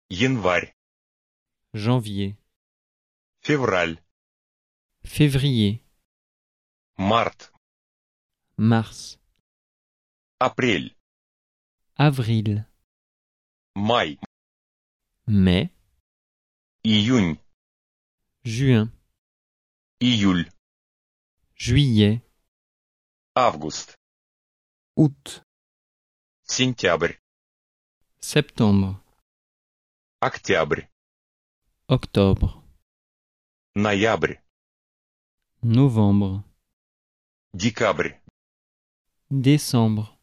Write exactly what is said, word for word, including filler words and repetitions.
Январь. Janvier, Февраль. février, Март. mars, Апрель. avril, Май. mai, Июнь. juin, Июль. juillet, Август. août, Сентябрь. septembre, Октябрь. octobre, Ноябрь. novembre, Декабрь. décembre.